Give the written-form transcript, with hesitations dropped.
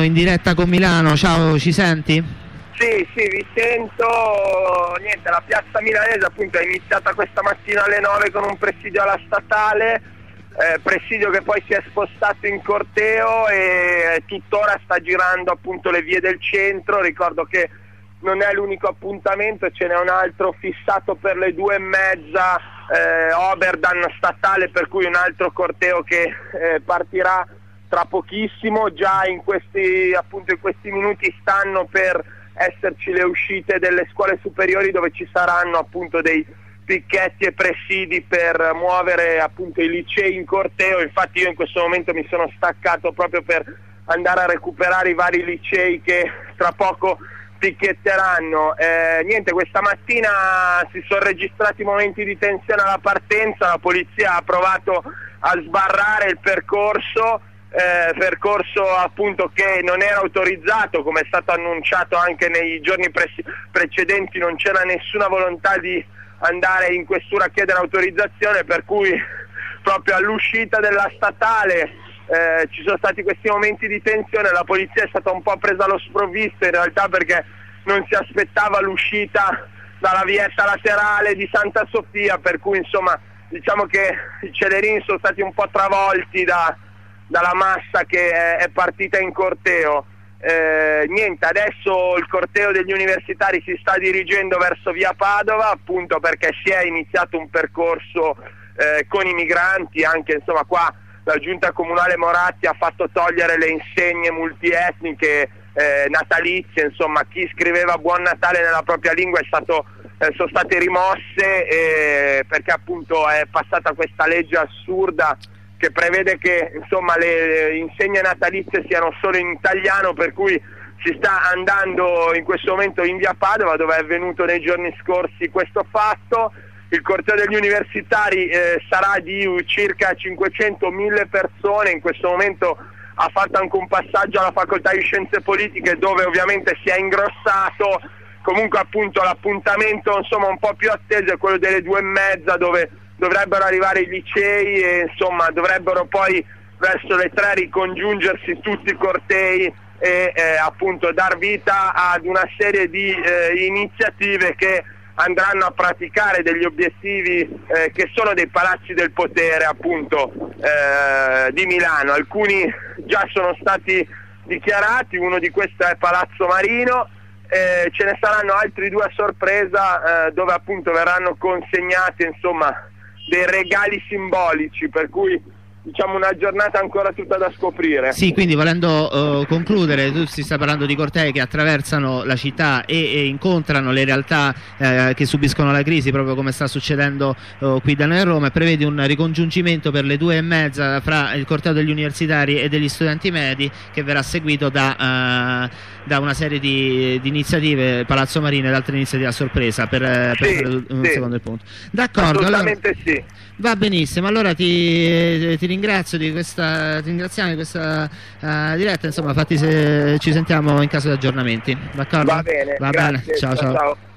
in diretta con Milano. Ciao, ci senti? Sì, vi sento. Niente, la piazza milanese appunto è iniziata questa mattina alle 9 con un presidio alla Statale, presidio che poi si è spostato in corteo e tuttora sta girando appunto le vie del centro. Ricordo che non è l'unico appuntamento, ce n'è un altro fissato per le 2:30, Oberdan Statale, per cui un altro corteo che partirà tra pochissimo. Già in questi minuti stanno per esserci le uscite delle scuole superiori, dove ci saranno appunto dei picchetti e presidi per muovere appunto i licei in corteo. Infatti io in questo momento mi sono staccato proprio per andare a recuperare i vari licei che tra poco picchetteranno. Niente, questa mattina si sono registrati momenti di tensione alla partenza, la polizia ha provato a sbarrare il percorso appunto che non era autorizzato, come è stato annunciato anche nei giorni precedenti. Non c'era nessuna volontà di andare in questura a chiedere autorizzazione, per cui proprio all'uscita della Statale ci sono stati questi momenti di tensione. La polizia è stata un po' presa allo sprovvisto in realtà, perché non si aspettava l'uscita dalla vietta laterale di Santa Sofia, per cui insomma diciamo che i Celerini sono stati un po' travolti dalla massa che è partita in corteo. Niente, adesso il corteo degli universitari si sta dirigendo verso via Padova, appunto perché si è iniziato un percorso con i migranti. Anche insomma qua la giunta comunale Moratti ha fatto togliere le insegne multietniche natalizie, insomma chi scriveva Buon Natale nella propria lingua sono state rimosse, perché appunto è passata questa legge assurda che prevede che insomma le insegne natalizie siano solo in italiano, per cui si sta andando in questo momento in via Padova, dove è avvenuto nei giorni scorsi questo fatto. Il corteo degli universitari sarà di circa 500.000 persone. In questo momento ha fatto anche un passaggio alla facoltà di scienze politiche, dove ovviamente si è ingrossato. Comunque appunto l'appuntamento insomma un po' più atteso è quello delle 2:30, dove dovrebbero arrivare i licei e insomma dovrebbero poi verso le 3 ricongiungersi tutti i cortei e appunto dar vita ad una serie di iniziative che andranno a praticare degli obiettivi che sono dei palazzi del potere appunto di Milano. Alcuni già sono stati dichiarati, uno di questi è Palazzo Marino. Ce ne saranno altri 2 a sorpresa, dove appunto verranno consegnati insomma dei regali simbolici, per cui diciamo una giornata ancora tutta da scoprire. Sì, quindi volendo concludere, tu si sta parlando di cortei che attraversano la città e incontrano le realtà che subiscono la crisi, proprio come sta succedendo qui da noi a Roma, e prevedi un ricongiungimento per le 2:30 fra il corteo degli universitari e degli studenti medi, che verrà seguito da una serie di iniziative, Palazzo Marino ed altre iniziative a sorpresa, per un secondo il punto. D'accordo, assolutamente allora, sì. Va benissimo, allora ti ringrazio ti ringraziamo di questa diretta, insomma, infatti se ci sentiamo in caso di aggiornamenti, d'accordo? Va bene, grazie, ciao.